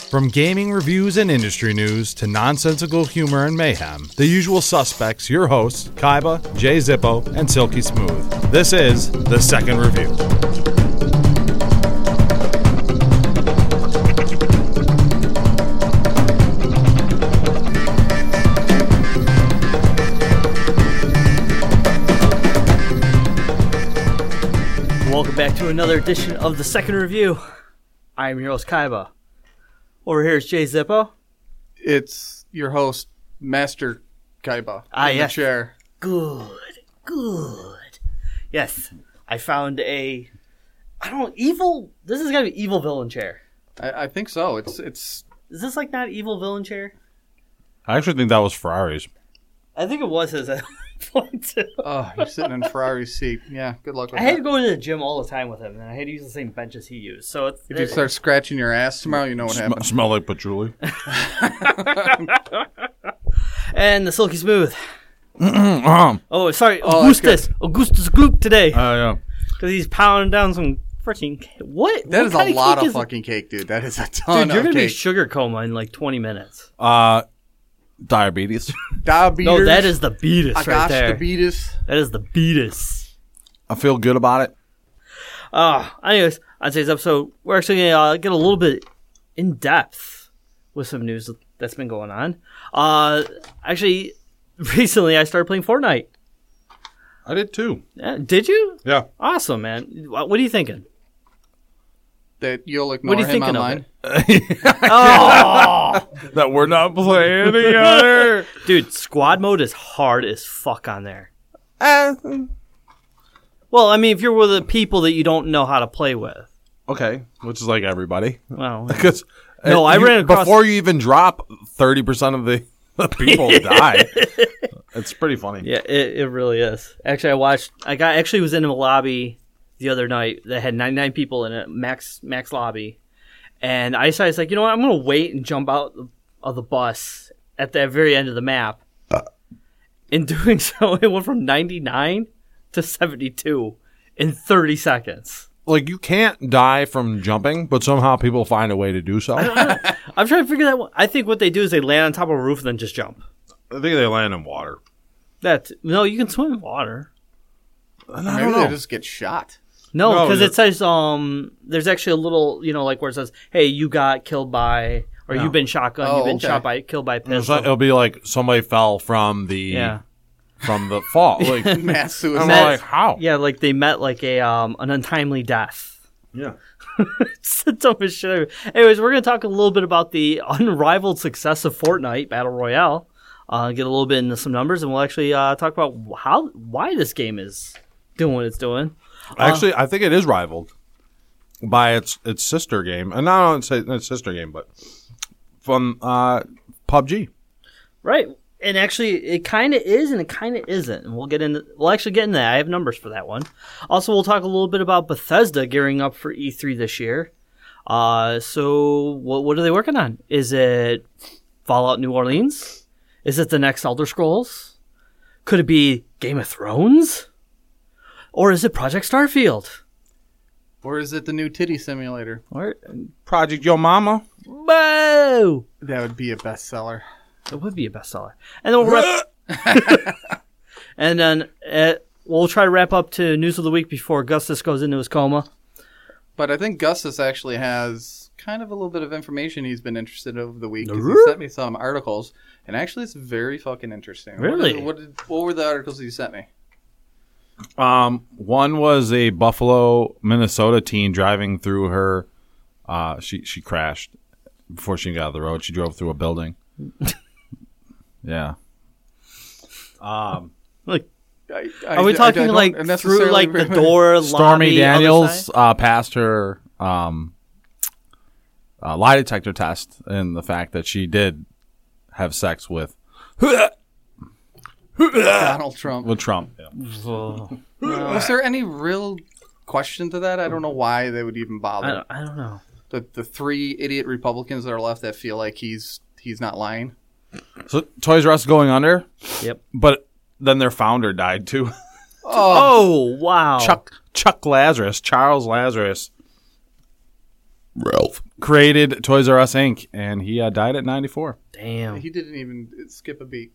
From gaming reviews and industry news to nonsensical humor and mayhem, the usual suspects, your hosts, Kaiba, Jay Zippo, and Silky Smooth. This is The Second Review. Welcome back to another edition of The Second Review. I am your host, Kaiba. Over here is Jay Zippo. It's your host, Master Kaiba. In the chair. Good. Yes, I found this has got to be evil villain chair. I think so. It's. Is this like not evil villain chair? I actually think that was Ferrari's. I think it was his at one point too. Oh, you're sitting in Ferrari's seat. Yeah, good luck with I that. had to go to the gym all the time with him, and I had to use the same bench as he used. So if you start scratching your ass tomorrow, you know what happens. Smell like patchouli. And the Silky Smooth. Oh, sorry, Oh, Augustus Gloop today. Yeah. Because he's pounding down some freaking what? That what is kind a lot cake of fucking cake, dude. That is a ton Dude, you're of going to be cake. sugar coma in like 20 minutes. Diabetes. Diabetes. No, that is the beatus right there. Diabetes. That is the beatus. I feel good about it. Anyways, on today's episode, we're actually going to get a little bit in depth with some news that's been going on. Actually, recently I started playing Fortnite. I did too. Did you? Yeah. Awesome, man. What are you thinking? That you'll ignore What are you him thinking online. of it? Oh! That we're not playing together. Dude, squad mode is hard as fuck on there. Well, I mean, if you're with the people that you don't know how to play with. Okay, which is like everybody. Well, Because No, I ran across- before you even drop 30% of the people die. It's pretty funny. yeah, it really is. Actually, I was in a lobby the other night that had 99 people in it, max lobby. And I decided, like, you know what, I'm going to wait and jump out of the bus at the very end of the map. In doing so, it went from 99 to 72 in 30 seconds. Like, you can't die from jumping, but somehow people find a way to do so. I'm trying to figure that one. I think what they do is they land on top of a roof and then just jump. I think they land in water. No, you can swim in water. Maybe they just get shot. No, because No, it says there's actually a little, like where it says, "Hey, you got killed by, or you've been shotgun, Oh, you've been killed by pistol." It'll be like somebody fell from the fall. Like, Mass I'm suicide. like, how? Yeah, like they met like an untimely death. Yeah. It's the dumbest shit ever. Anyways, we're gonna talk a little bit about the unrivaled success of Fortnite Battle Royale. Get a little bit into some numbers, and we'll actually talk about why this game is doing what it's doing. Actually, I think it is rivaled by its sister game. And I don't say its sister game, but from PUBG. Right. And actually, it kind of is and it kind of isn't. And we'll actually get into that. I have numbers for that one. Also, we'll talk a little bit about Bethesda gearing up for E3 this year. So what are they working on? Is it Fallout New Orleans? Is it the next Elder Scrolls? Could it be Game of Thrones? Or is it Project Starfield? Or is it the new titty simulator? Or Project Yo Mama. Whoa! That would be a bestseller. It would be a bestseller. And then we'll try to wrap up to news of the week before Augustus goes into his coma. But I think Gustus actually has kind of a little bit of information he's been interested in over the week. 'Cause he sent me some articles, and actually it's very fucking interesting. Really? What were the articles you sent me? One was a Buffalo, Minnesota teen driving through her. She crashed before she got out of the road. She drove through a building. Yeah. Like, are we talking like through like the door? Stormy lobby, Daniels passed her lie detector test, and the fact that she did have sex with Donald Trump. with Trump. Yeah. Was there any real question to that? I don't know why they would even bother. I don't know. The three idiot Republicans that are left that feel like he's not lying. So Toys R Us going under. Yep. But then their founder died too. Oh wow. Chuck Lazarus, Charles Lazarus, Ralph created Toys R Us Inc. and he died at 94. Damn. He didn't even skip a beat.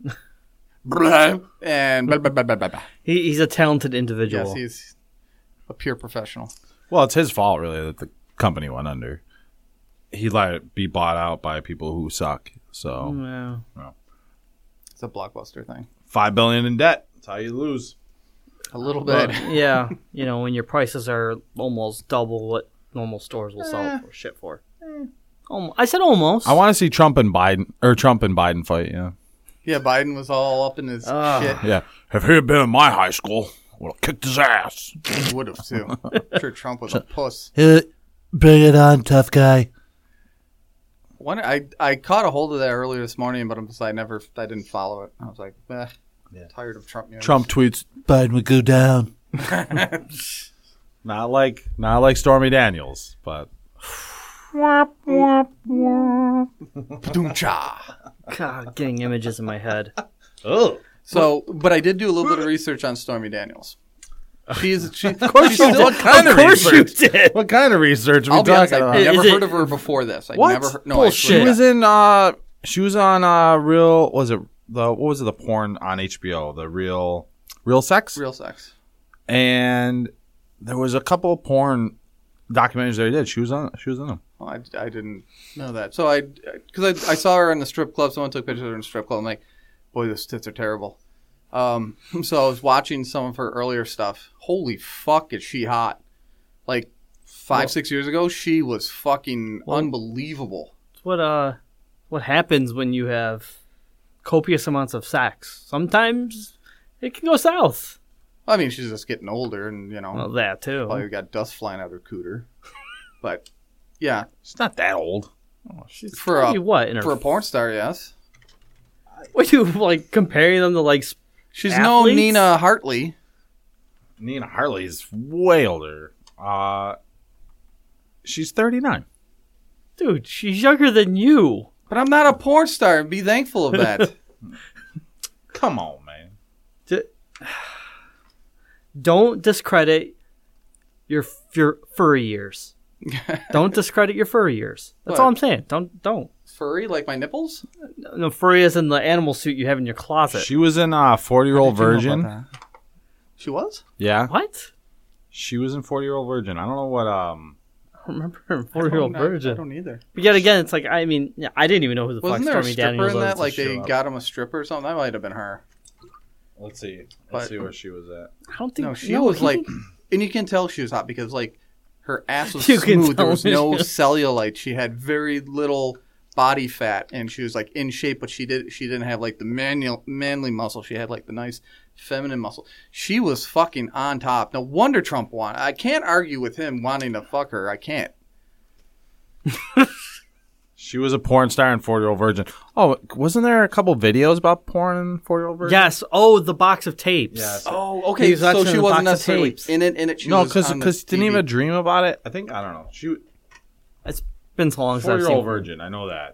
And blah, blah, blah, blah, blah. He's a talented individual. Yes, he's a pure professional. Well, it's his fault, really, that the company went under. He let it be bought out by people who suck. So, Yeah. It's a Blockbuster thing. $5 billion in debt. That's how you lose. A little bit. Yeah. When your prices are almost double what normal stores will sell for shit for. I said almost. I want to see Trump and Biden fight. Yeah. Yeah, Biden was all up in his shit. Yeah. If he had been in my high school, I would have kicked his ass. He would have, too. I'm sure Trump was a puss. Bring it on, tough guy. I caught a hold of that earlier this morning, but I didn't follow it. I was like, tired of Trump news. Trump tweets, Biden would go down. Not like Stormy Daniels, but Doom-cha. God, getting images in my head. oh, So, but I did do a little bit of research on Stormy Daniels. Of course you did. What kind of research? you did. What kind of research are we I'll be honest, talking I've about? never Is it- heard of her before this. What? Never heard, no, Bullshit. I She swear. was she was on Real, what was it, the porn on HBO, the Real Sex? Real sex. And there was a couple of porn documentaries they did. She was in them. Oh, I didn't know that. So because I saw her in the strip club. Someone took pictures of her in the strip club. I'm like, boy, those tits are terrible. So I was watching some of her earlier stuff. Holy fuck, is she hot? Like 6 years ago, she was fucking unbelievable. It's what happens when you have copious amounts of sex. Sometimes it can go south. I mean, she's just getting older, and Well, that too. probably got dust flying out her cooter. But yeah, She's not that old. She's for a what in her, for a porn star, yes. what you like comparing them to like She's athletes? no Nina Hartley. Nina Hartley's way older. She's 39. Dude, she's younger than you. But I'm not a porn star. Be thankful of that. Come on, man. Don't discredit your furry years. Don't discredit your furry years. That's What? all I'm saying. Don't. Furry, like my nipples? No, furry is in the animal suit you have in your closet. She was in 40-Year-Old Virgin. She was? Yeah. What? She was in 40-Year-Old Virgin. I don't know what I don't remember her in 4-Year-Old I Virgin. don't either. But yet again, it's like, I mean, I didn't even know who the Wasn't fuck there a Stormy stripper Daniels in was. that? Like to they show up. got him a stripper or something? That might have been her. Let's see. But- Let's see where she was at. I don't think No, she was like, and you can tell she was hot because like her ass was You can smooth. There tell was she no was- cellulite. She had very little body fat, and she was like in shape, but she didn't have like the manly muscle. She had like the nice feminine muscle. She was fucking on top. No wonder Trump won. I can't argue with him wanting to fuck her. I can't. She was a porn star in 40-Year-Old Virgin. Oh, wasn't there a couple videos about porn in 40-Year-Old Virgin? Yes. Oh, the box of tapes. Yes. Oh, He okay. was So watching she the wasn't box of necessarily tapes. in it. She No, was on the because didn't TV. even dream about it. I think, I don't know. She It's been so long since I've 40-Year-Old seen her. Virgin. I know that.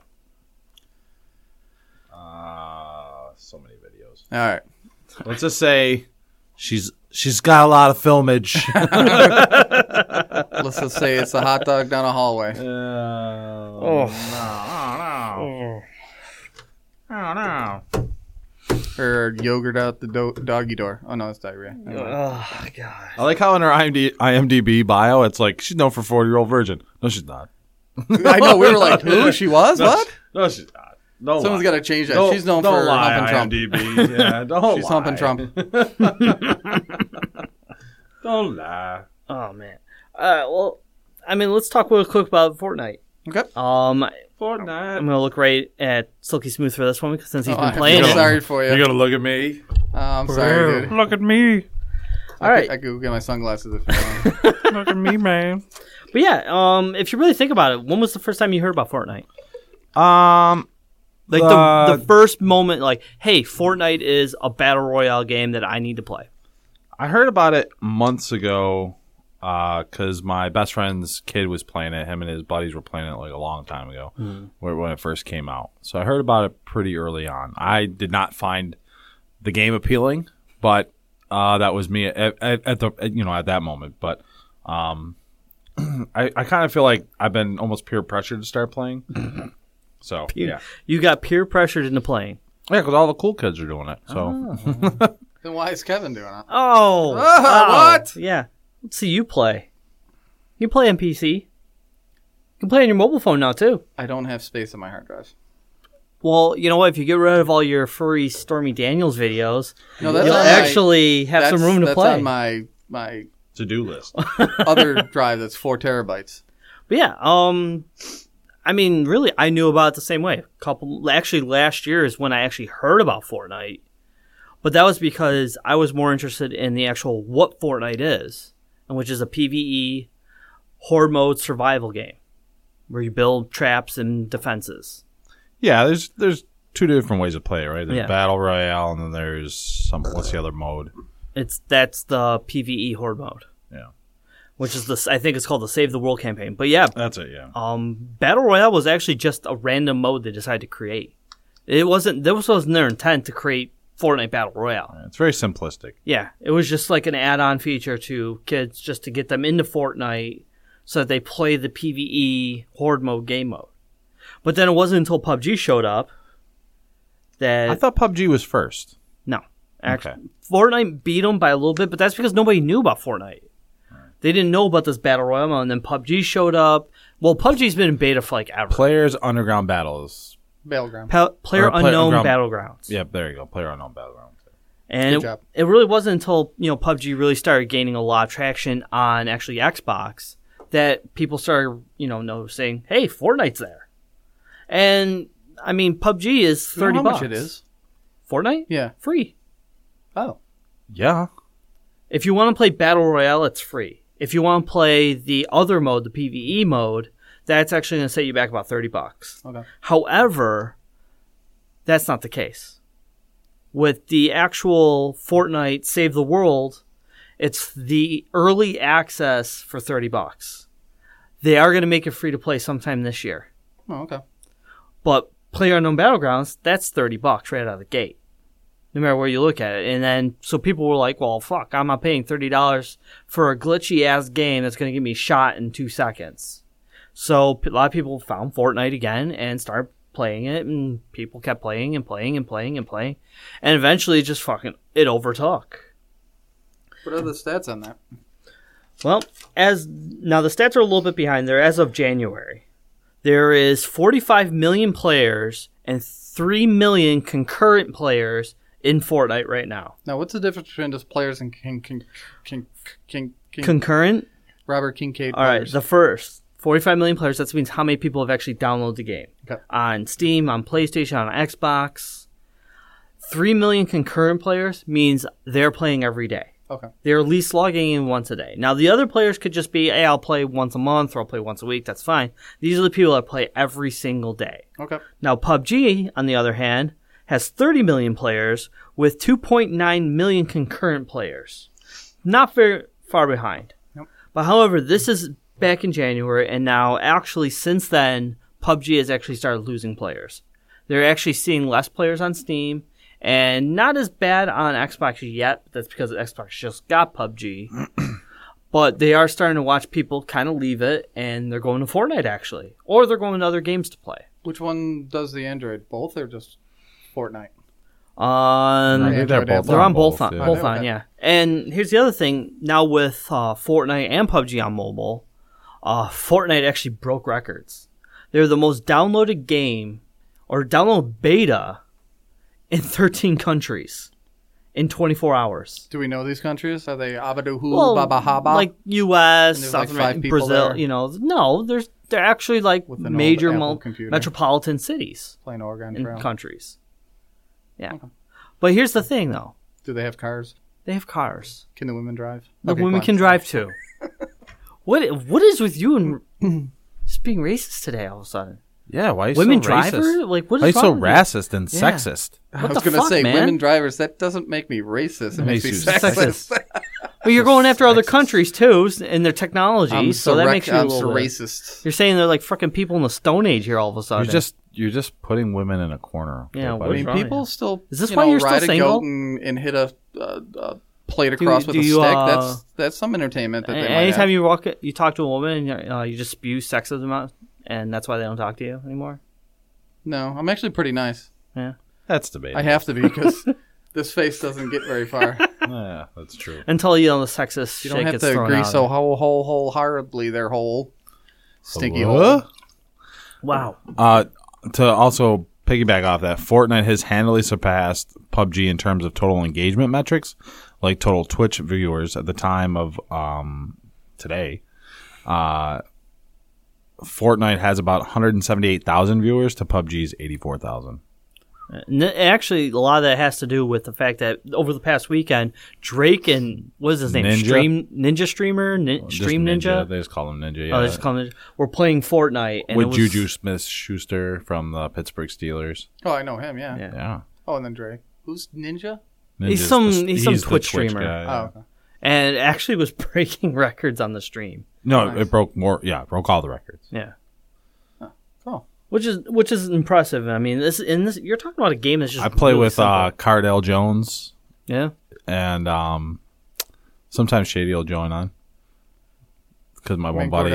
So many videos. All right. Let's just say she's got a lot of filmage. Let's just say it's a hot dog down a hallway. No, no. Or yogurt out the doggy door. Oh no, it's diarrhea. Oh god. I like how in her IMDb bio, it's like she's known for 40-Year-Old Virgin. No, she's not. I know. We were like, who? She was? What? No, she's not. Don't Someone's lie. got to change that. Don't- She's known don't for lie, humping Trump. IMDb. Yeah, don't She's lie. humping Trump. Don't lie. Oh man. Well, I mean, let's talk real quick about Fortnite. Okay. I'm Fortnite. gonna look right at Silky Smooth for this one because since he's been I'm playing so it. sorry for you. You're gonna look at me. I'm sorry, dude. Look at me. All right. I could get my sunglasses if you want. Look at me, man. But yeah, if you really think about it, when was the first time you heard about Fortnite? Like the first moment, like, hey, Fortnite is a battle royale game that I need to play. I heard about it months ago because my best friend's kid was playing it. Him and his buddies were playing it like a long time ago when it first came out. So I heard about it pretty early on. I did not find the game appealing, but that was me at that moment. But I kind of feel like I've been almost peer pressured to start playing. So yeah, You got peer pressured into playing. yeah, because all the cool kids are doing it. So Then why is Kevin doing it? Oh, What? Yeah. Let's see you play. You play on PC. You can play on your mobile phone now too. I don't have space on my hard drive. Well, you know what? If you get rid of all your furry Stormy Daniels videos, No, that's you'll on my- actually have some room to that's play. on my to-do list. other drive that's 4 terabytes. But yeah, I mean, really, I knew about it the same way. Actually, last year is when I actually heard about Fortnite. But that was because I was more interested in the actual what Fortnite is, and which is a PvE horde mode survival game where you build traps and defenses. Yeah, there's two different ways to play it, right? There's Yeah. Battle Royale, and then there's what's the other mode? That's the PvE horde mode, Yeah, which is I think it's called the Save the World campaign. But yeah, that's it. Yeah, Battle Royale was actually just a random mode they decided to create. This wasn't their intent to create Fortnite Battle Royale. it's very simplistic. Yeah, it was just like an add-on feature to kids just to get them into Fortnite so that they play the PvE horde mode game mode. But then it wasn't until PUBG showed up that I thought PUBG was first. no, actually, Okay. Fortnite beat them by a little bit, but that's because nobody knew about Fortnite. They didn't know about this Battle Royale mode, and then PUBG showed up. Well, PUBG's been in beta for like ever. Players Underground Battles. Battleground. Player Or Unknown Underground- Battlegrounds. Yep, there you go. Player Unknown Battlegrounds. And Good job. it really wasn't until PUBG really started gaining a lot of traction on actually Xbox that people started noticing, hey, Fortnite's there. And I mean, PUBG is You know $30. how much it is? Fortnite? Yeah. Free. Oh. Yeah. If you want to play Battle Royale, it's free. If you want to play the other mode, the PvE mode, that's actually going to set you back about $30. Okay. However, that's not the case. With the actual Fortnite Save the World, it's the early access for $30. They are going to make it free to play sometime this year. Oh, okay. But PlayerUnknown Battlegrounds, that's $30 right out of the gate. No matter where you look at it. And then, so people were like, well, fuck, I'm not paying $30 for a glitchy-ass game that's going to get me shot in 2 seconds. So a lot of people found Fortnite again and started playing it, and people kept playing and playing and playing and playing. And eventually just fucking, it overtook. What are the stats on that? Well, now the stats are a little bit behind there. As of January, there is 45 million players and 3 million concurrent players in Fortnite right now. Now, what's the difference between just players and Concurrent? Robert Kincaid All right, players? the first 45 million players. That means how many people have actually downloaded the game Okay. on Steam, on PlayStation, on Xbox. 3 million concurrent players means they're playing every day. Okay. They're at least logging in once a day. Now, the other players could just be, hey, I'll play once a month or I'll play once a week. That's fine. These are the people that play every single day. Okay. Now, PUBG, on the other hand, has 30 million players with 2.9 million concurrent players. Not very far behind. Yep. But however, this is back in January, and now actually since then, PUBG has actually started losing players. They're actually seeing less players on Steam, and not as bad on Xbox yet. That's because Xbox just got PUBG. But they are starting to watch people kind of leave it, and they're going to Fortnite actually. Or they're going to other games to play. Which one does the Android? Both or just Fortnite? On I think they're both. They're on both on, yeah. both Okay. on, yeah. And here's the other thing. Now with Fortnite and PUBG on mobile, Fortnite actually broke records. They're the most downloaded game, or download beta, in 13 countries in 24 hours. Do we know these countries? Are they Abaduhu, Well, Baba Haba? like U.S., And there's South like 5 America, people Brazil. there? No, they're actually like With an old major Apple computer. metropolitan cities Playing Oregon in Trail. countries. Yeah. Okay. But here's the thing, though. Do they have cars? They have cars. Can the women drive? The Okay, women fine. can drive too. What is with you and just being racist today all of a sudden? Yeah, why are you Women so driver? racist? Like what Why are is you so wrong with you? racist and Yeah. sexist? I What was the going to fuck, say, man? women drivers, that doesn't make me racist. It makes me makes you sexist. Well, you're going after other countries too and their technology, I'm so that makes you a I'm little so bit. racist. You're saying they're like fucking people in the Stone Age here all of a sudden. You're just putting women in a corner. Yeah, buddy. what I mean, wrong with people you? still Is this why you're still ride a single? goat and hit a played across with a you, stick. That's some entertainment. That they might anytime have. you talk to a woman, and you just spew sexism out, and that's why they don't talk to you anymore. No, I'm actually pretty nice. Yeah, That's debatable. I have to be because this face doesn't get very far. Yeah, that's true. until the sexist You shit don't have gets to thrown agree out so there. wholeheartedly their whole stinky Hello? hole. Wow. To also piggyback off that, Fortnite has handily surpassed PUBG in terms of total engagement metrics, like total Twitch viewers at the time of today. Fortnite has about 178,000 viewers to PUBG's 84,000. Actually, a lot of that has to do with the fact that over the past weekend, Drake and what is his name? Ninja? Ninja streamer, Just Stream Ninja. They just call him Ninja. Yeah. Oh, they just call him Ninja. We're playing Fortnite and with it was, Juju Smith-Schuster from the Pittsburgh Steelers. Oh, I know him. Yeah. Yeah. Yeah. Oh, and then Drake. Who's Ninja? He's Ninja's some the Twitch streamer. guy, yeah. Oh, okay. and actually was breaking records on the stream. No, Nice. it broke more. Yeah, broke all the records. Yeah. Cool. Which is impressive. I mean, this you're talking about a game that's just I play really with simple. Cardell Jones, Yeah. and sometimes Shady will join on because my one buddy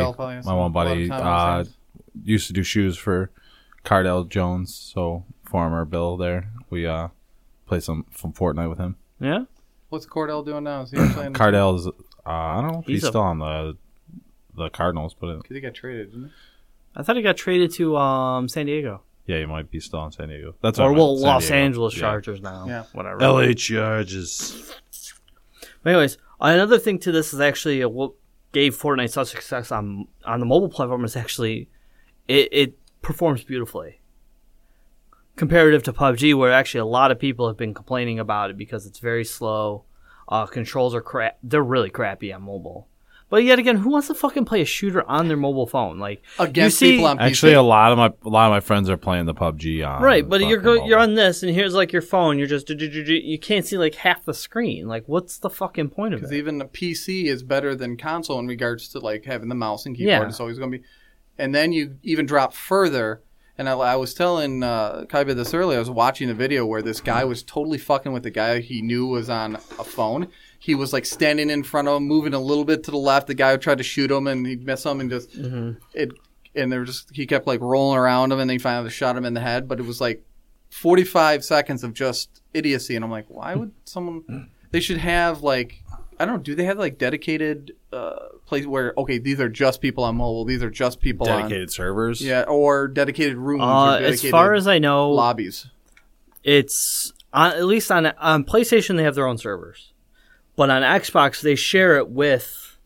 used to do shoes for Cardell Jones. So former Bill there, we play some Fortnite with him. Yeah. What's Cordell doing now? Is he playing? Cardell's I don't know if he's He's still on the Cardinals, but Because he got traded, didn't he? I thought he got traded to San Diego. yeah, he might be still in San Diego. That's Or what I meant, well, San Los Diego. Angeles Yeah. Chargers now. Yeah. Whatever. LA Chargers. But anyways, another thing to this is actually what gave Fortnite such success on the mobile platform is actually it performs beautifully. Comparative to PUBG, where actually a lot of people have been complaining about it because it's very slow. Controls are crap. They're really crappy on mobile. But yet again, who wants to fucking play a shooter on their mobile phone? Like Against you see, people on PC. Actually, a lot of my friends are playing the PUBG on right, but you're fucking you're mobile. on this, and here's like your phone. You're just you can't see like half the screen. Like, what's the fucking point of Because it? even the PC is better than console in regards to like having the mouse and keyboard. Yeah. It's always going to be. And then you even drop further. And I was telling Kaiba this earlier. I was watching a video where this guy was totally fucking with the guy he knew was on a phone. He was like standing in front of him, moving a little bit to the left. The guy tried to shoot him, and he'd miss him, and just it. And they were just he kept like rolling around him, and they finally shot him in the head. But it was like 45 seconds of just idiocy, and I'm like, why would someone? They should have like I don't know. Do they have like dedicated place where these are just people on mobile, these are just people dedicated servers. on or dedicated rooms, or As dedicated far as I know, lobbies. it's at least on PlayStation they have their own servers, but on Xbox they share it with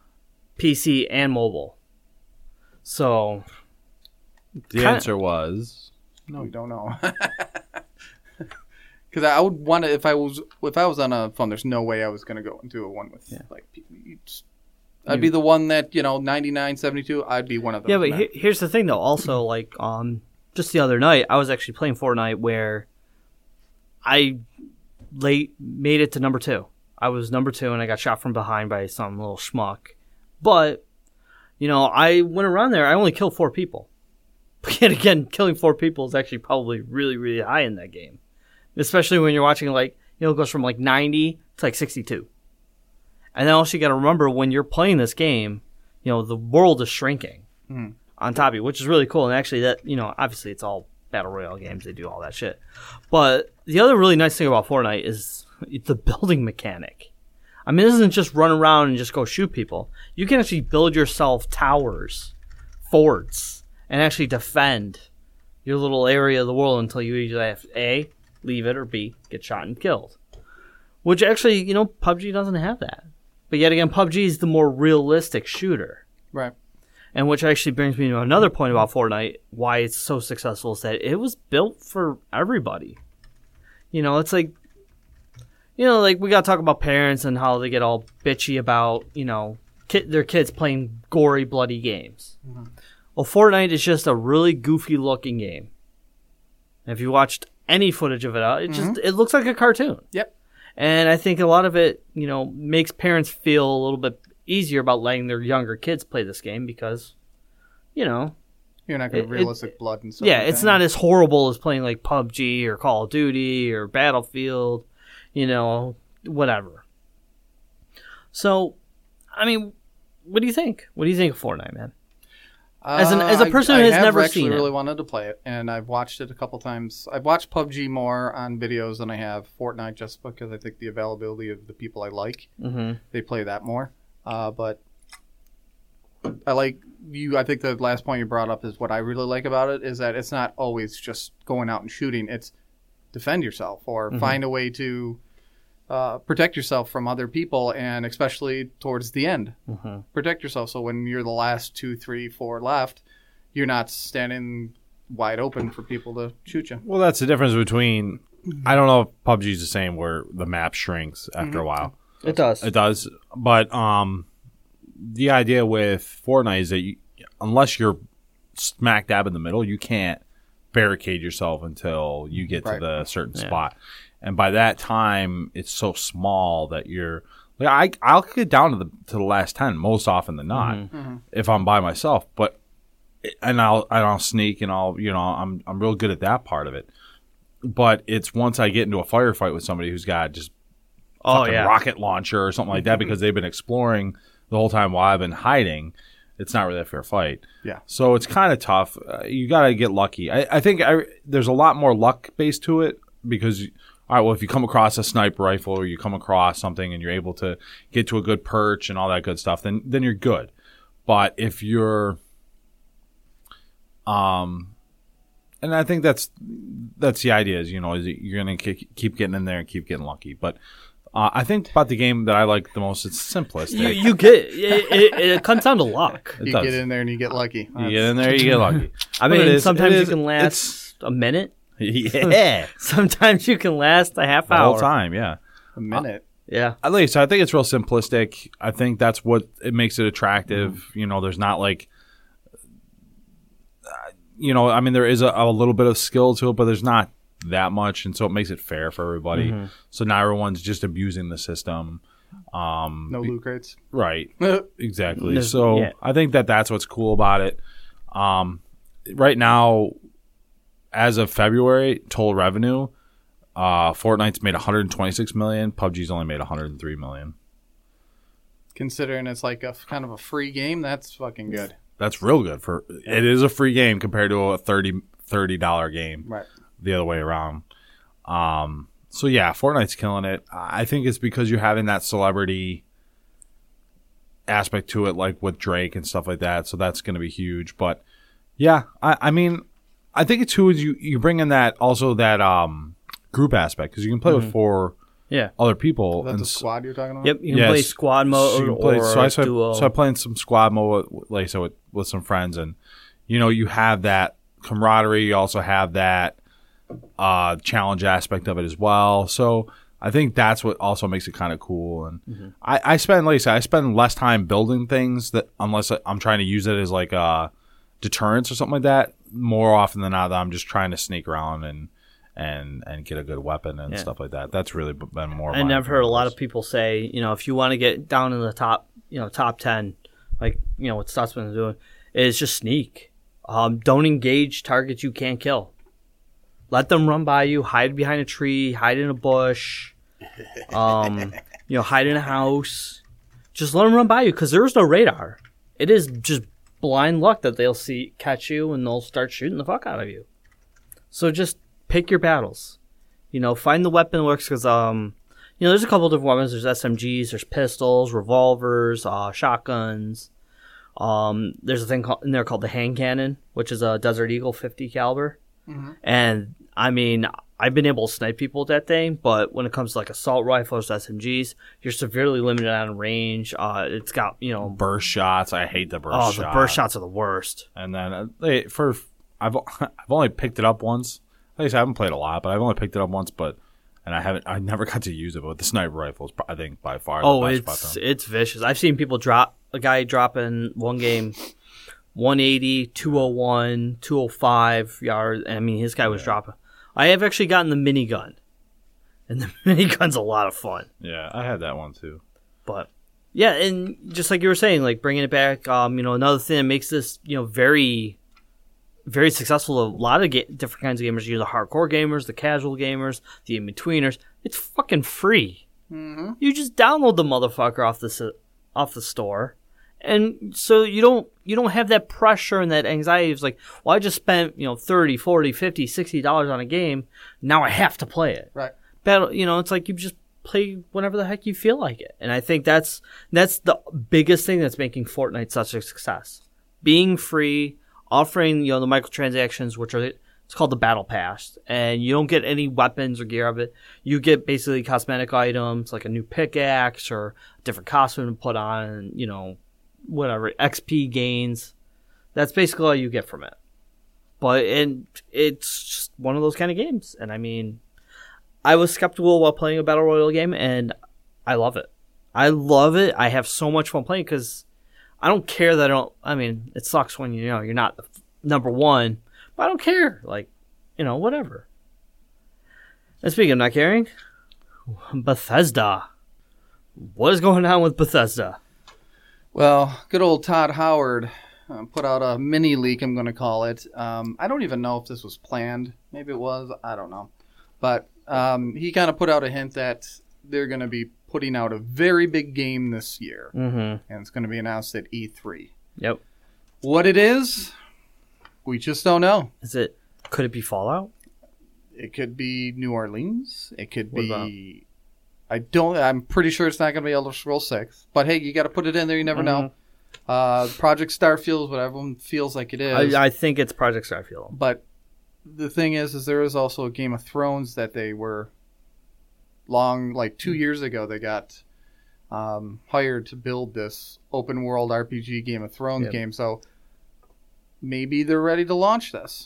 PC and mobile. So The answer was No, we don't know. Because I would want to if I was on a phone. There's no way I was going to go into a one with like people. I'd be the one that 99, 72. I'd be one of them. yeah, but here's the thing though. Also, like just the other night I was actually playing Fortnite where I made it to number 2. I was number 2 and I got shot from behind by some little schmuck. But I went around there. I only killed 4 people. But yet again, killing 4 people is actually probably really, really high in that game. Especially when you're watching it goes from like 90 to like 62. And then also you got to remember when you're playing this game, the world is shrinking on top of you, which is really cool. And actually that, obviously it's all battle royale games. They do all that shit. But the other really nice thing about Fortnite is the building mechanic. I mean, it isn't just run around and just go shoot people. You can actually build yourself towers, forts, and actually defend your little area of the world until you either have A, leave it, or B, get shot and killed. Which actually, PUBG doesn't have that. But yet again, PUBG is the more realistic shooter. right. And which actually brings me to another point about Fortnite, why it's so successful, is that it was built for everybody. It's like, like we got to talk about parents and how they get all bitchy about, their kids playing gory, bloody games. Mm-hmm. Well, Fortnite is just a really goofy looking game. And if you watched any footage of it out, it looks like a cartoon. Yep. And I think a lot of it, makes parents feel a little bit easier about letting their younger kids play this game because, You're not going to realistic blood and stuff. yeah, like it's that. not as horrible as playing like PUBG or Call of Duty or Battlefield, whatever. So, I mean, what do you think? What do you think of Fortnite, man? As a person who has never seen it. I actually really wanted to play it, and I've watched it a couple times. I've watched PUBG more on videos than I have Fortnite, just because I think the availability of the people I like, they play that more. But I like you. I think the last point you brought up is what I really like about it is that it's not always just going out and shooting. It's defend yourself or find a way to protect yourself from other people, and especially towards the end, protect yourself. So when you're the last 2, 3, 4 left, you're not standing wide open for people to shoot you. Well, that's the difference between. I don't know if PUBG is the same where the map shrinks after a while. It does. It does, but the idea with Fortnite is that unless you're smack dab in the middle, you can't barricade yourself until you get to the certain spot. And by that time, it's so small that you're like I'll get down to the last 10 most often than not if I'm by myself. But I'll sneak and I'm real good at that part of it. But it's once I get into a firefight with somebody who's got just rocket launcher or something like that because they've been exploring the whole time while I've been hiding. It's not really a fair fight. Yeah. So it's kind of tough. You got to get lucky. I think there's a lot more luck based to it because. All right, well, if you come across a sniper rifle or you come across something and you're able to get to a good perch and all that good stuff, then you're good. But if you're, and I think that's the idea is you're going to keep getting in there and keep getting lucky. But I think about the game that I like the most, it's simplistic. You get it comes down to luck. You get in there and you get lucky. You get in there, you get lucky. I mean, sometimes you can last a minute. Yeah. Sometimes you can last a half hour. The whole time, yeah. A minute. Yeah. At least I think it's real simplistic. I think that's what it makes it attractive. There's not like, I mean, there is a little bit of skill to it, but there's not that much. And so it makes it fair for everybody. So now everyone's just abusing the system. No loot crates. Right. Exactly. So I think that's what's cool about it. Right now, as of February, total revenue, Fortnite's made $126 million. PUBG's only made $103 million. Considering it's like a kind of a free game, that's fucking good. That's real good it is a free game compared to a $30 game. Right. The other way around. So yeah, Fortnite's killing it. I think it's because you're having that celebrity aspect to it, like with Drake and stuff like that. So that's going to be huge. But yeah, I mean. I think it's you bring in that group aspect because you can play with 4 other people. That's the squad you're talking about? Yep, you can play squad mode or duo. So I played some squad mode with some friends, and you have that camaraderie. You also have that challenge aspect of it as well. So I think that's what also makes it kind of cool. And I spend less time building things that unless I'm trying to use it as like a deterrence or something like that. More often than not, I'm just trying to sneak around and get a good weapon and stuff like that. That's really been more. And I've heard a lot of people say, if you want to get down in the top 10, like what Stott's been doing, is just sneak. Don't engage targets you can't kill. Let them run by you. Hide behind a tree. Hide in a bush. Hide in a house. Just let them run by you because there is no radar. It is just blind luck that they'll catch you and they'll start shooting the fuck out of you. So just pick your battles. Find the weapon that works because there's a couple different weapons. There's SMGs, there's pistols, revolvers, shotguns. There's a thing in there called the hand cannon, which is a Desert Eagle 50 caliber. And I mean, I've been able to snipe people with that thing, but when it comes to like assault rifles, SMGs, you're severely limited on range. It's got burst shots. I hate the burst shots. The burst shots are the worst. And then I've only picked it up once. Like I said, I haven't played a lot, but I've only picked it up once. I never got to use it. But the sniper rifle is, I think, by far the best weapon. It's vicious. I've seen people drop in one game 180, 201, 205 yards. I mean, his guy was dropping. I have actually gotten the minigun, and the minigun's a lot of fun. Yeah, I had that one too. But yeah, and just like you were saying, like bringing it back, another thing that makes this, very, very successful. A lot of different kinds of gamers. The hardcore gamers, the casual gamers, the in-betweeners. It's fucking free. Mm-hmm. You just download the motherfucker off the store, and so you don't have that pressure and that anxiety. It's like, well, I just spent $30, $40, $50, $60 on a game. Now I have to play it. Right. It's like you just play whenever the heck you feel like it. And I think that's the biggest thing that's making Fortnite such a success. Being free, offering, the microtransactions, which are, it's called the Battle Pass, and you don't get any weapons or gear of it. You get basically cosmetic items, like a new pickaxe or a different costume to put on, and, whatever, XP gains. That's basically all you get from it. And it's just one of those kind of games. And I mean, I was skeptical while playing a Battle Royale game, and I love it. I love it. I have so much fun playing because I don't care that it sucks when, you're not the number one, but I don't care. Like, whatever. And speaking of not caring, Bethesda. What is going on with Bethesda? Well, good old Todd Howard put out a mini leak, I'm going to call it. I don't even know if this was planned. Maybe it was. I don't know. But he kind of put out a hint that they're going to be putting out a very big game this year. Mm-hmm. And it's going to be announced at E3. Yep. What it is, we just don't know. Could it be Fallout? It could be New Orleans. It could What be... I'm pretty sure it's not going to be Elder Scrolls 6. But hey, you got to put it in there. You never know. Project Starfield, what everyone feels like it is. I think it's Project Starfield. But the thing is there is also a Game of Thrones that they were 2 years ago. They got hired to build this open world RPG Game of Thrones game. So maybe they're ready to launch this.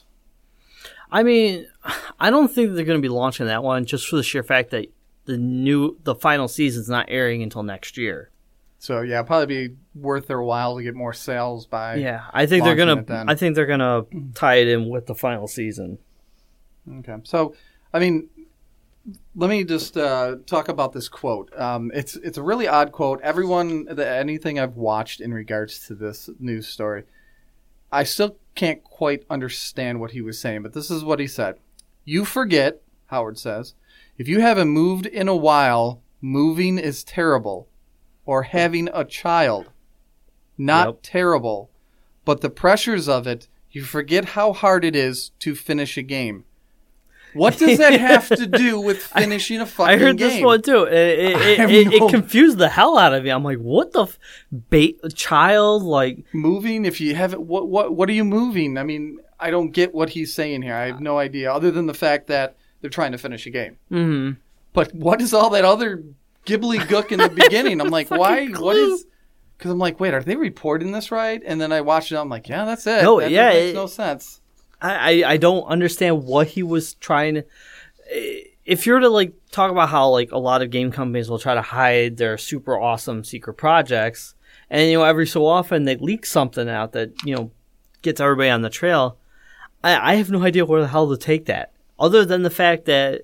I mean, I don't think they're going to be launching that one just for the sheer fact that the final season's not airing until next year. So yeah, probably be worth their while to get more sales by. Yeah, I think they're gonna tie it in with the final season. Okay, so I mean, let me just talk about this quote. It's a really odd quote. Anything I've watched in regards to this news story, I still can't quite understand what he was saying. But this is what he said: "You forget," Howard says, "if you haven't moved in a while, moving is terrible. Or having a child. Not terrible. But the pressures of it, you forget how hard it is to finish a game." What does that have to do with finishing a fucking game? I heard this one too. It confused the hell out of me. I'm like, what the child? Like moving? If you haven't, what are you moving? I mean, I don't get what he's saying here. I have no idea, other than the fact that they're trying to finish a game. Mm-hmm. But what is all that other gibbly gook in the beginning? I'm like, why? Clue. What is? Because I'm like, wait, are they reporting this right? And then I watched it. I'm like, yeah, that's it. No, that makes no sense. I don't understand what he was trying to. If you're to talk about how a lot of game companies will try to hide their super awesome secret projects, and every so often they leak something out that gets everybody on the trail. I have no idea where the hell to take that, other than the fact that.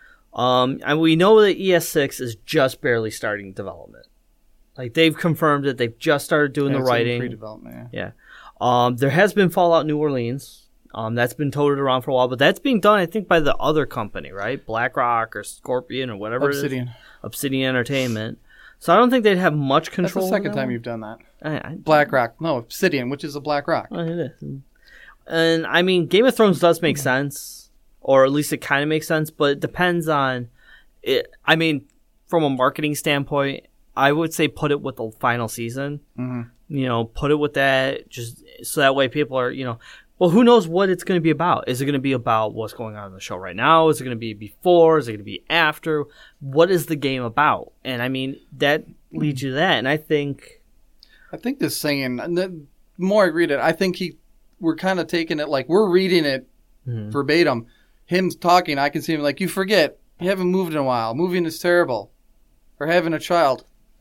And we know that ES6 is just barely starting development. They've confirmed it. They've just started doing the writing. Pre-development, yeah. There has been Fallout New Orleans. That's been toted around for a while, but that's being done, I think, by the other company, right? BlackRock or Scorpion or whatever Obsidian. it is. Obsidian Entertainment. So I don't think they'd have much control. That's the second time you've done that. BlackRock. No, Obsidian, which is a BlackRock. Oh, it is. And, I mean, Game of Thrones does make sense. Or at least it kind of makes sense, but it depends on it. I mean, from a marketing standpoint, I would say put it with the final season. Mm-hmm. Put it with that, just so that way people are, well, who knows what it's going to be about? Is it going to be about what's going on in the show right now? Is it going to be before? Is it going to be after? What is the game about? And I mean, that leads you to that. And I think this saying, the more I read it, I think we're kind of taking it we're reading it verbatim. Him talking, I can see him you forget, you haven't moved in a while. Moving is terrible. Or having a child.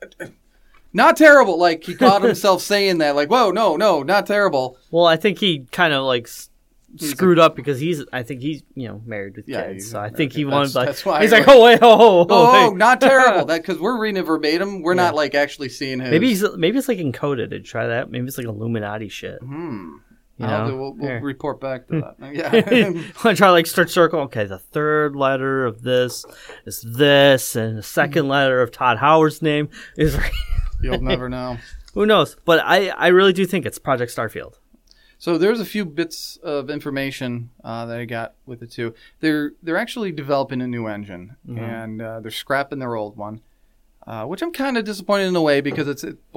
Not terrible. He caught himself saying that. Whoa, no, not terrible. Well, I think he kind of screwed up because I think he's married with kids. So I think he wanted that's why he's oh wait, oh, not terrible. That because we're reading it verbatim. We're not actually seeing his. Maybe it's encoded. To try that. Maybe it's Illuminati shit. You know? We'll Here. report back to that. Yeah. I try to like start circle. Okay, the third letter of this is this, and the second letter of Todd Howard's name is. You'll never know. Who knows? But I really do think it's Project Starfield. So there's a few bits of information that I got with it too. They're actually developing a new engine, and they're scrapping their old one, which I'm kind of disappointed in a way because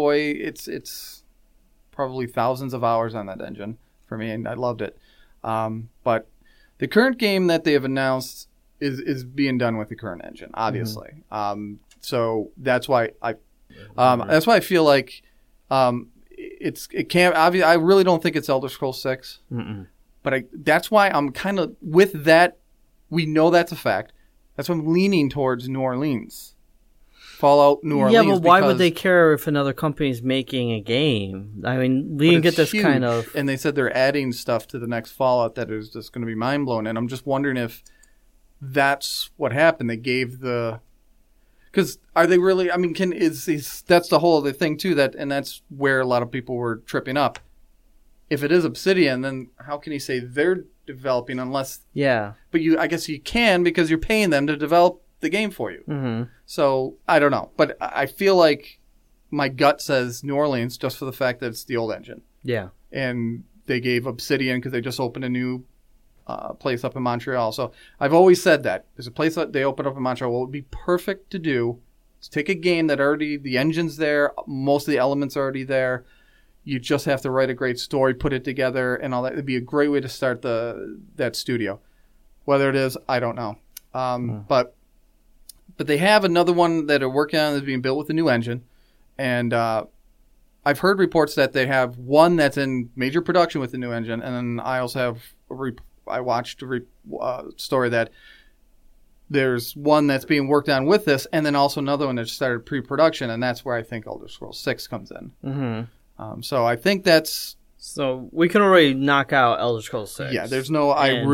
it's probably thousands of hours on that engine for me, and I loved it. But the current game that they have announced is being done with the current engine, obviously. So that's why I feel like it can't. Obviously, I really don't think it's Elder Scrolls 6. But that's why I'm kind of with that. We know that's a fact. That's why I'm leaning towards New Orleans. Fallout New Orleans. Yeah, but why would they care if another company's making a game? I mean, we can get this huge, kind of. And they said they're adding stuff to the next Fallout that is just going to be mind blowing. And I'm just wondering if that's what happened. They gave the. Because are they really? I mean, that's the whole other thing too. And that's where a lot of people were tripping up. If it is Obsidian, then how can you say they're developing unless? Yeah. But I guess you can because you're paying them to develop the game for you. Mm-hmm. So I don't know, but I feel like my gut says New Orleans just for the fact that it's the old engine. Yeah. And they gave Obsidian because they just opened a new place up in Montreal. So I've always said that there's a place that they opened up in Montreal. What would be perfect to do is take a game that already the engine's there, most of the elements are already there. You just have to write a great story, put it together, and all that. It'd be a great way to start that studio. Whether it is, I don't know. But they have another one that are working on that's being built with a new engine, and I've heard reports that they have one that's in major production with the new engine, and then I also have I watched a story that there's one that's being worked on with this, and then also another one that started pre-production, and that's where I think Elder Scrolls 6 comes in. Mm-hmm. So I think that's... So we can already knock out Elder Scrolls 6. Yeah, there's no...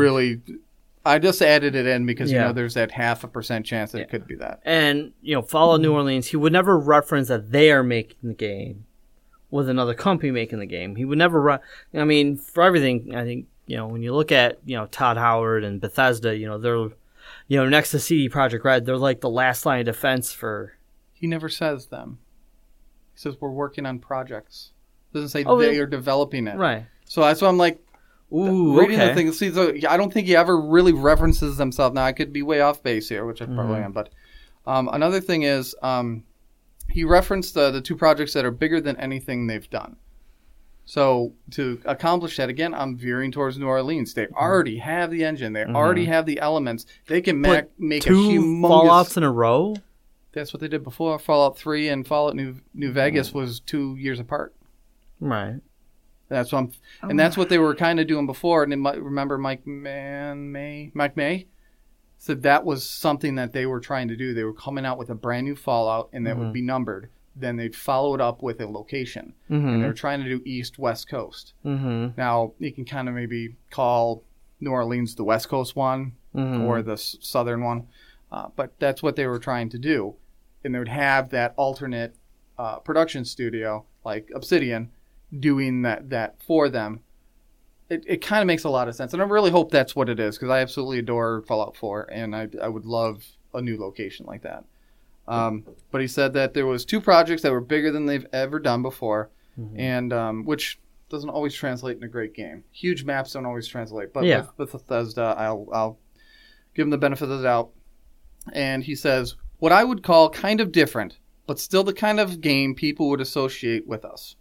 I just added it in because, there's that 0.5% chance that it could be that. And, Fallout New Orleans, he would never reference that they are making the game with another company making the game. He would never... I mean, for everything, I think, when you look at, Todd Howard and Bethesda, they're, next to CD Projekt Red, they're like the last line of defense for... He never says them. He says we're working on projects. Doesn't say they are developing it. Right. So that's why I'm like, ooh, reading okay. the thing. See, so I don't think he ever really references himself. Now, I could be way off base here, which I probably am. But another thing is he referenced the two projects that are bigger than anything they've done. So to accomplish that, again, I'm veering towards New Orleans. They already have the engine. They already have the elements. They can make a humongous... Fallouts in a row? That's what they did before. Fallout 3 and Fallout New Vegas was 2 years apart. Right. That's what that's what they were kind of doing before. And remember Mike May said that was something that they were trying to do. They were coming out with a brand new Fallout, and that would be numbered. Then they'd follow it up with a location. And they were trying to do East, West Coast. Now, you can kind of maybe call New Orleans the West Coast one or the Southern one. But that's what they were trying to do. And they would have that alternate production studio, like Obsidian, doing that for them. It kind of makes a lot of sense. And I really hope that's what it is, because I absolutely adore Fallout 4, and I would love a new location like that. But he said that there was 2 projects that were bigger than they've ever done before, and which doesn't always translate in a great game. Huge maps don't always translate, but with Bethesda, I'll give them the benefit of the doubt. And he says, what I would call kind of different, but still the kind of game people would associate with us.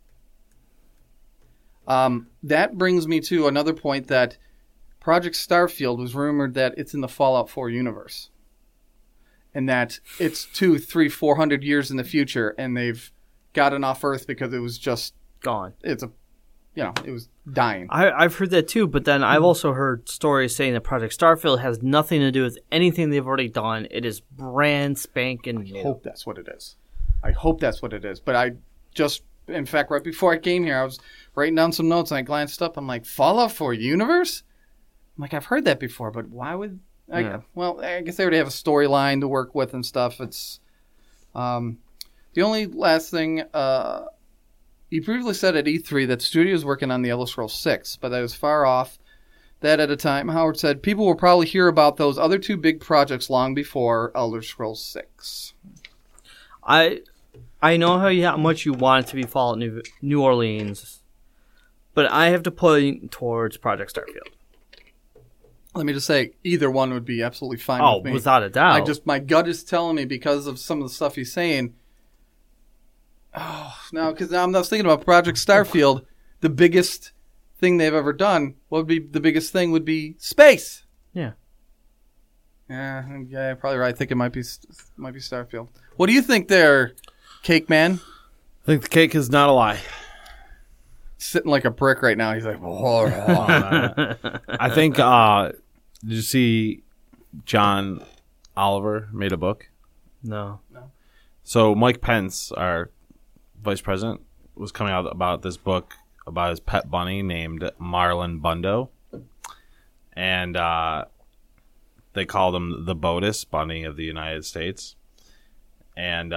That brings me to another point, that Project Starfield was rumored that it's in the Fallout 4 universe. And that it's 200, 300, 400 years in the future, and they've gotten off Earth because it was just gone. It was dying. I've heard that too, but then I've also heard stories saying that Project Starfield has nothing to do with anything they've already done. It is brand spanking new. I hope that's what it is. But I just, in fact, right before I came here, I was writing down some notes, and I glanced up. I'm like, Fallout 4 universe? I'm like, I've heard that before, but why would... Well, I guess they already have a storyline to work with and stuff. It's the only last thing he previously said at E3 that the studio was working on the Elder Scrolls 6, but that was far off. That at a time, Howard said, people will probably hear about those other 2 big projects long before Elder Scrolls 6. I know how much you want it to be Fallout New Orleans, but I have to point towards Project Starfield. Let me just say, either one would be absolutely fine with me. Without a doubt. My gut is telling me because of some of the stuff he's saying. Oh, no, because I was thinking about Project Starfield, the biggest thing they've ever done. What would be the biggest thing? Would be space. Yeah. Yeah, you're probably right. I think it might be Starfield. What do you think there, Cake Man? I think the cake is not a lie. Sitting like a brick right now. He's like, whoa. I think, did you see John Oliver made a book? No. So Mike Pence, our vice president, was coming out about this book about his pet bunny named Marlon Bundo. And they called him the Botus Bunny of the United States. And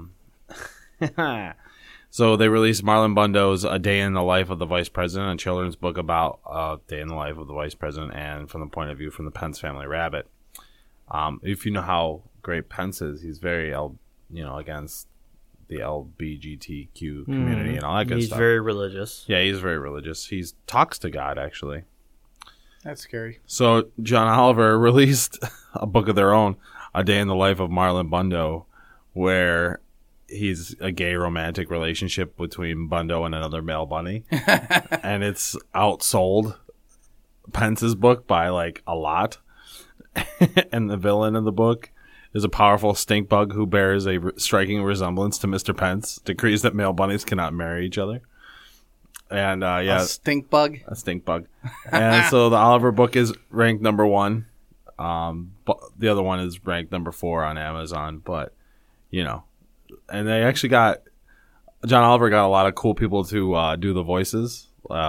so they released Marlon Bundo's A Day in the Life of the Vice President, a children's book about a day in the life of the Vice President and from the point of view from the Pence family rabbit. If you know how great Pence is, he's very, against the LGBTQ community and all that good stuff. He's very religious. Yeah, he's very religious. He talks to God, actually. That's scary. So John Oliver released a book of their own, A Day in the Life of Marlon Bundo, where he's a gay romantic relationship between Bundo and another male bunny. And it's outsold Pence's book by like a lot. And the villain of the book is a powerful stink bug who bears a striking resemblance to Mr. Pence, decrees that male bunnies cannot marry each other. And A stink bug? A stink bug. And so the Oliver book is ranked number 1. But the other one is ranked number 4 on Amazon. But, and they actually John Oliver got a lot of cool people to do the voices.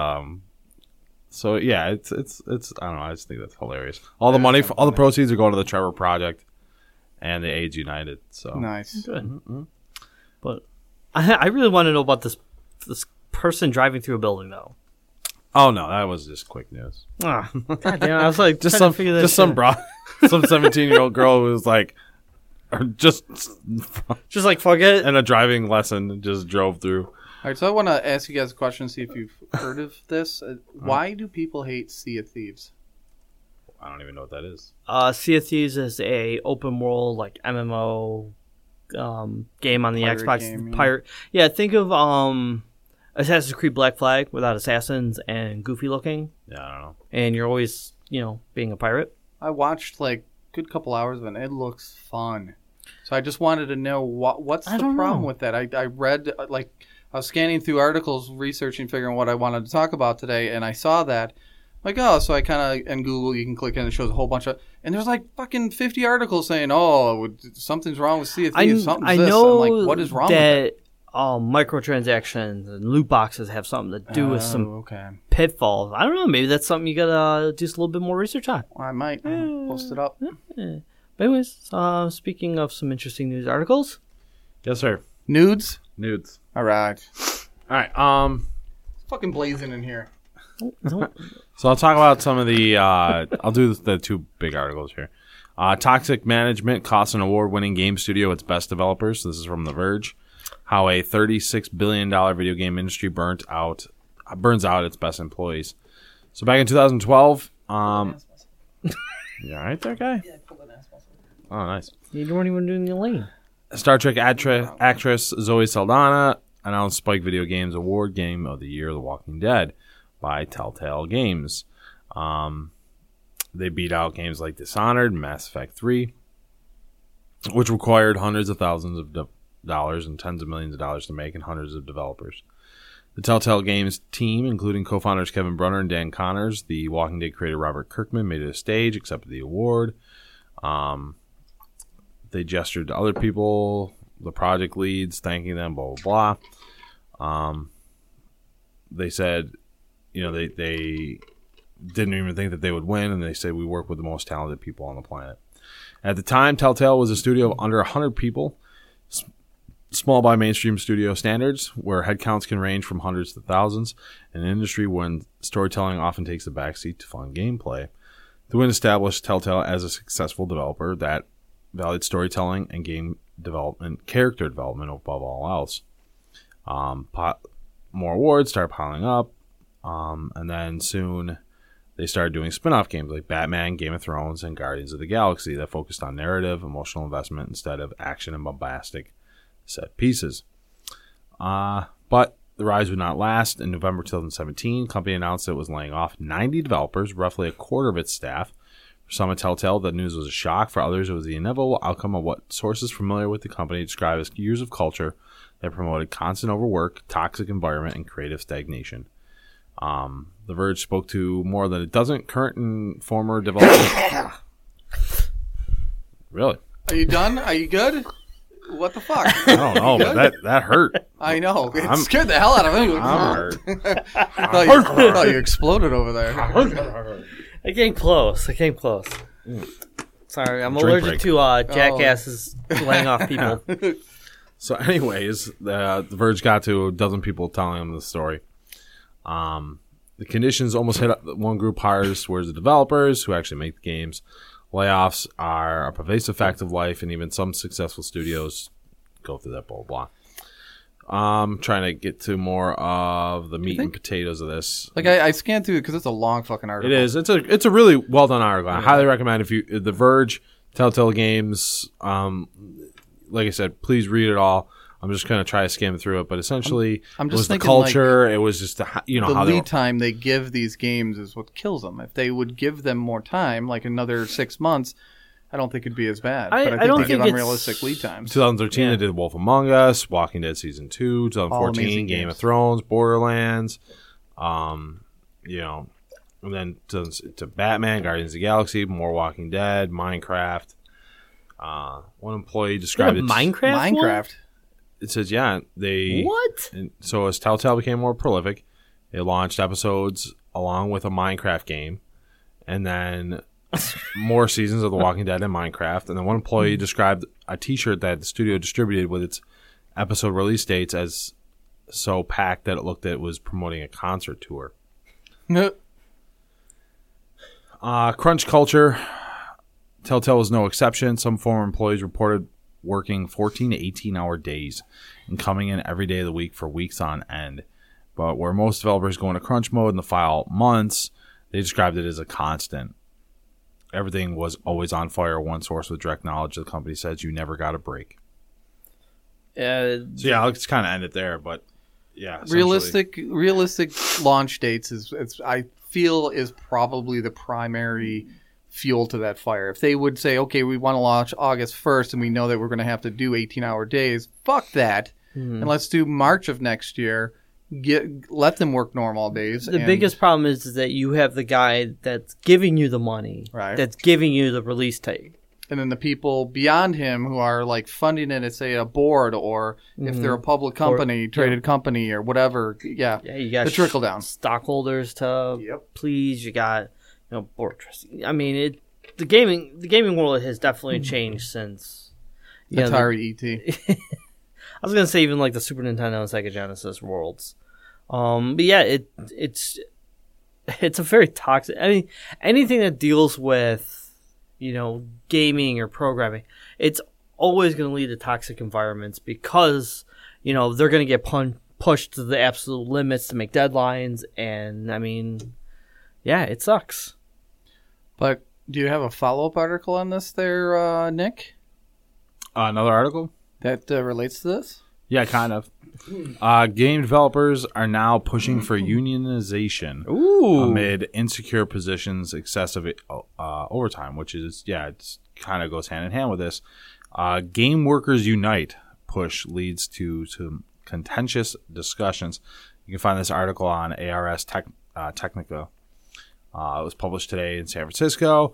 So yeah, it's I don't know. I just think that's hilarious. All the proceeds are going to the Trevor Project and the AIDS United. So nice. Good. Mm-hmm. But I really want to know about this person driving through a building, though. Oh no, that was just quick news. God damn, I was like, some 17-year-old girl who was like, just like fuck it, and a driving lesson and just drove through. All right, so I want to ask you guys a question, see if you've heard of this. Why do people hate Sea of Thieves? I don't even know what that is. Sea of Thieves is a open world like MMO game on the Pirate Xbox. Game, yeah. Pirate. Yeah, think of Assassin's Creed Black Flag without assassins and goofy looking. Yeah, I don't know. And you're always, being a pirate. I watched like a good couple hours of it, and it looks fun. So I just wanted to know what's the problem with that. I read, I was scanning through articles, researching, figuring what I wanted to talk about today, and I saw that. Like, so I kind of, in Google, you can click in and it shows a whole bunch of, and there's like fucking 50 articles saying, something's wrong with Sea of Thieves, I know I'm like, what is wrong with it? Microtransactions and loot boxes have something to do with some pitfalls. I don't know, maybe that's something you gotta do just a little bit more research on. I might post it up. But anyways, speaking of some interesting news articles. Yes, sir. Nudes? Nudes. All right. It's fucking blazing in here. So I'll talk about some of the, I'll do the 2 big articles here. Toxic Management costs an award-winning game studio its best developers. This is from The Verge. How a $36 billion video game industry burns out its best employees. So back in 2012, you all right there, guy? Yeah, pull an ass muscle. Oh, nice. You weren't even doing the lane. Star Trek actress Zoe Saldana announced Spike Video Games Award Game of the Year, The Walking Dead, by Telltale Games. They beat out games like Dishonored and Mass Effect 3, which required hundreds of thousands of dollars and tens of millions of dollars to make, and hundreds of developers. The Telltale Games team, including co-founders Kevin Brunner and Dan Connors, the Walking Dead creator Robert Kirkman, made it a stage, accepted the award. They gestured to other people, the project leads, thanking them, blah, blah, blah. They said, they didn't even think that they would win, and they said, we work with the most talented people on the planet. At the time, Telltale was a studio of under 100 people, small by mainstream studio standards, where headcounts can range from hundreds to thousands, in an industry when storytelling often takes a backseat to fun gameplay. The win established Telltale as a successful developer that valued storytelling and game development, character development above all else. More awards started piling up, and then soon they started doing spin-off games like Batman, Game of Thrones, and Guardians of the Galaxy that focused on narrative, emotional investment instead of action and bombastic set pieces. But the rise would not last. In November 2017, the company announced it was laying off 90 developers, roughly a quarter of its staff. For some at Telltale, the news was a shock. For others, it was the inevitable outcome of what sources familiar with the company describe as years of culture that promoted constant overwork, toxic environment, and creative stagnation. The Verge spoke to more than a dozen current and former developers. Really? Are you done? Are you good? What the fuck? I don't know, but that hurt. I know. It scared the hell out of me. I'm hurt. I thought you exploded over there. I came close. Sorry, I'm allergic to jackasses laying off people. So anyways, the Verge got to a dozen people telling them the story. The conditions almost hit one group hires, whereas the developers who actually make the games. Layoffs are a pervasive fact of life, and even some successful studios go through that, blah, blah, blah. Trying to get to more of the meat and potatoes of this. Like, I scanned through it because it's a long fucking article. It is. It's a really well-done article. I highly recommend if you The Verge, Telltale Games, like I said, please read it all. I'm just going to try to skim through it, but essentially, I'm it just was the thinking, culture. It was just, the how lead time they give these games is what kills them. If they would give them more time, like another 6 months, I don't think it'd be as bad. But I think they give unrealistic lead times. 2013, they did Wolf Among Us, Walking Dead Season 2, 2014, Game of Thrones, Borderlands, and then to Batman, Guardians of the Galaxy, more Walking Dead, Minecraft. One employee described it. Minecraft. It says, they... What? And so as Telltale became more prolific, they launched episodes along with a Minecraft game, and then more seasons of The Walking Dead and Minecraft. And then one employee described a T-shirt that the studio distributed with its episode release dates as so packed that it looked like it was promoting a concert tour. Crunch culture. Telltale was no exception. Some former employees reported working 14 to 18-hour days and coming in every day of the week for weeks on end. But where most developers go into crunch mode in the final months, they described it as a constant. Everything was always on fire. One source with direct knowledge of the company says you never got a break. So I'll just kind of end it there. But realistic launch dates I feel is probably the primary fuel to that fire. If they would say, okay, we want to launch August 1st and we know that we're going to have to do 18-hour days, fuck that. And let's do March of next year. Let them work normal days. The biggest problem is that you have the guy that's giving you the money, right, that's giving you the release date. And then the people beyond him who are like funding it at, say, a board, or if they're a public company, traded company, or whatever. Yeah, you got the trickle down stockholders to please. You got board trustees. I mean, the gaming world has definitely changed since Atari ET. I was gonna say even like the Super Nintendo and Sega Genesis worlds. But yeah, it's a very toxic. I mean, anything that deals with gaming or programming, it's always going to lead to toxic environments because they're going to get pushed to the absolute limits to make deadlines, and I mean, yeah, it sucks. But do you have a follow-up article on this there, Nick? Another article? That relates to this? Yeah, kind of. Game developers are now pushing for unionization amid insecure positions, excessive overtime, which is, it kind of goes hand in hand with this. Game Workers Unite push leads to some contentious discussions. You can find this article on ARS Technica. It was published today in San Francisco.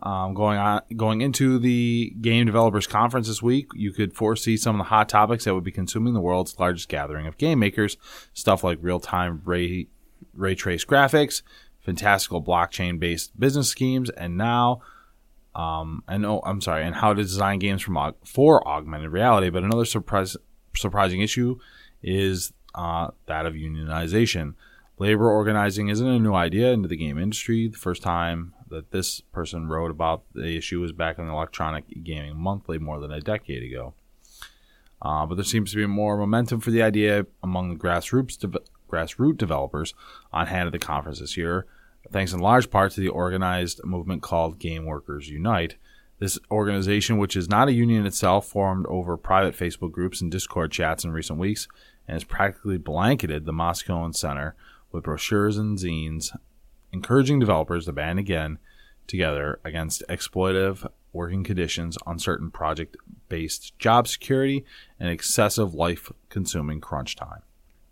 Going into the Game Developers Conference this week, you could foresee some of the hot topics that would be consuming the world's largest gathering of game makers. Stuff like real-time ray trace graphics, fantastical blockchain-based business schemes, and how to design games for augmented reality. But another surprising issue is that of unionization. Labor organizing isn't a new idea into the game industry. The first time that this person wrote about the issue was back in the Electronic Gaming Monthly more than a decade ago. But there seems to be more momentum for the idea among the grassroots developers on hand at the conference this year, thanks in large part to the organized movement called Game Workers Unite. This organization, which is not a union itself, formed over private Facebook groups and Discord chats in recent weeks and has practically blanketed the Moscone Center with brochures and zines encouraging developers to band again together against exploitative working conditions, uncertain project-based job security, and excessive life-consuming crunch time.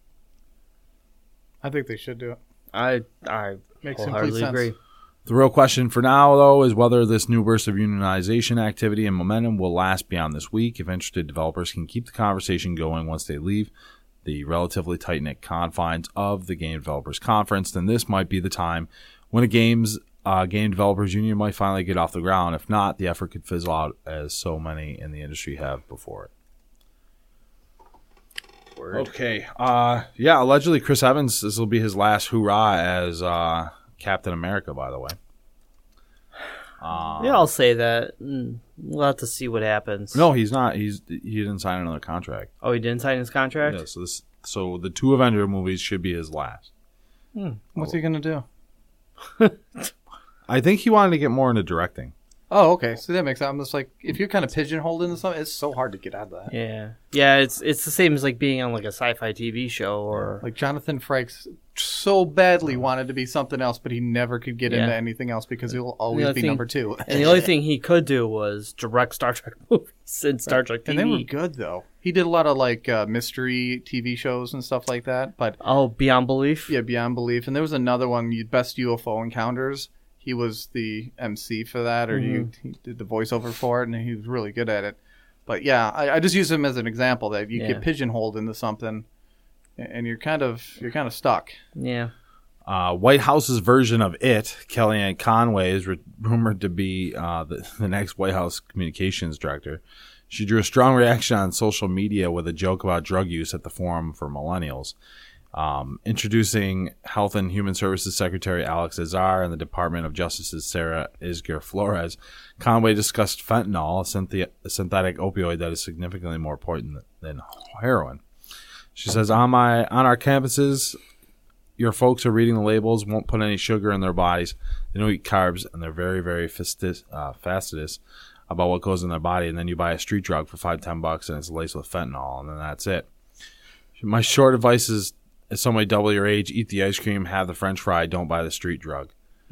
I think they should do it. I Makes wholeheartedly complete sense. agree. The real question for now, though, is whether this new burst of unionization activity and momentum will last beyond this week. If interested developers can keep the conversation going once they leave the relatively tight-knit confines of the Game Developers Conference, then this might be the time when a game developers union might finally get off the ground. If not, the effort could fizzle out as so many in the industry have before it. Word. Okay. Allegedly Chris Evans, this will be his last hoorah as Captain America, by the way. Yeah, I'll say that. We'll have to see what happens. No, he's not. He didn't sign another contract. Oh, he didn't sign his contract? Yeah, so the 2 Avenger movies should be his last. What's he gonna do? I think he wanted to get more into directing. Oh, okay. So that makes sense. I'm just like, if you're kind of pigeonholed into something, it's so hard to get out of that. Yeah. Yeah, it's the same as like being on like a sci-fi TV show or... Like Jonathan Frakes so badly wanted to be something else, but he never could get into anything else because he'll always be number 2. And the only thing he could do was direct Star Trek movies and Star Trek TV. And they were good, though. He did a lot of like mystery TV shows and stuff like that. But Beyond Belief? Yeah, Beyond Belief. And there was another one, Best UFO Encounters. He was the MC for that, or he did the voiceover for it, and he was really good at it. But yeah, I just use him as an example that you get pigeonholed into something, and you're kind of stuck. Yeah. White House's version of It, Kellyanne Conway, is rumored to be the next White House communications director. She drew a strong reaction on social media with a joke about drug use at the Forum for Millennials. Introducing Health and Human Services Secretary Alex Azar and the Department of Justice's Sarah Isgur Flores, Conway discussed fentanyl, a synthetic opioid that is significantly more potent than heroin. She says, on our campuses, your folks are reading the labels, won't put any sugar in their bodies. They don't eat carbs, and they're very, very fastidious about what goes in their body. And then you buy a street drug for $5-10, and it's laced with fentanyl, and then that's it. My short advice is, if somebody double your age, eat the ice cream, have the French fry, don't buy the street drug.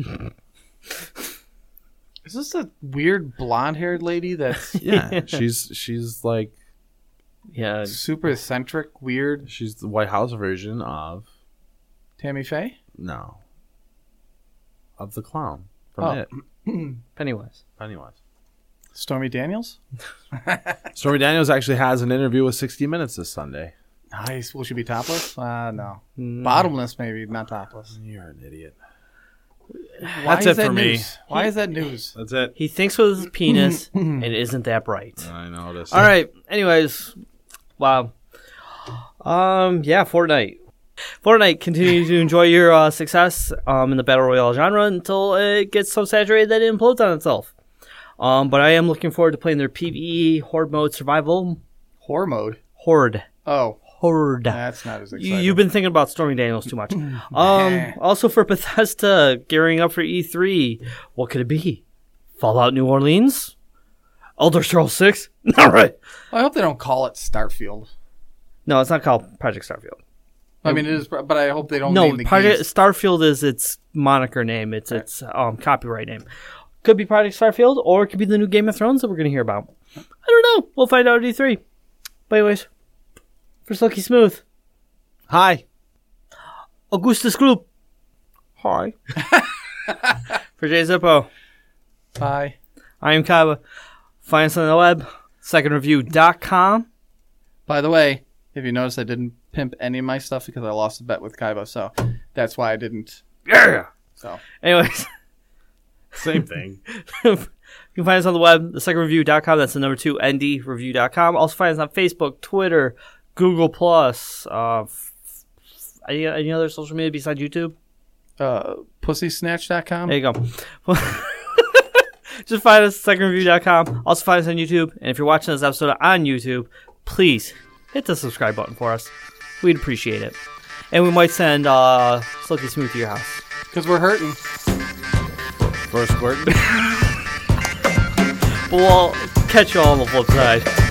Is this a weird blonde-haired lady that's Yeah, she's like super eccentric, weird? She's the White House version of Tammy Faye? No. Of the clown from It. Pennywise. Stormy Daniels? Stormy Daniels actually has an interview with 60 Minutes this Sunday. Nice. Will she be topless? No. Bottomless, maybe, not topless. You're an idiot. That's it for me. Why is that news? That's it. He thinks with his penis, and it isn't that bright. I noticed. All right. Anyways, wow. Fortnite. Fortnite, continue to enjoy your success in the Battle Royale genre until it gets so saturated that it implodes on itself. But I am looking forward to playing their PvE Horde mode survival. Horror mode? Horde. Oh. Horde. That's not as exciting. You've been thinking about Stormy Daniels too much. Also for Bethesda, gearing up for E3, what could it be? Fallout New Orleans? Elder Scrolls 6? All right. I hope they don't call it Starfield. No, it's not called Project Starfield. I mean, it is, but I hope they don't No, name the Project games. Starfield is its moniker name. It's its copyright name. Could be Project Starfield, or it could be the new Game of Thrones that we're going to hear about. I don't know. We'll find out at E3. But anyways, for Silky Smooth. Hi. Augustus Group. Hi. For Jay Zippo. Bye. I am Kaiba. Find us on the web, secondreview.com. By the way, if you notice, I didn't pimp any of my stuff because I lost a bet with Kaiba, so that's why I didn't. Yeah. So, anyways. Same thing. You can find us on the web, thesecondreview.com. That's the number 2, ndreview.com. Also find us on Facebook, Twitter, Google Plus. Any other social media besides YouTube? Pussysnatch.com. There you go. Just find us at secondreview.com. Also find us on YouTube. And if you're watching this episode on YouTube, please hit the subscribe button for us. We'd appreciate it. And we might send Silky Smooth to your house. Because we're hurting. First word. We'll catch you all on the flip side.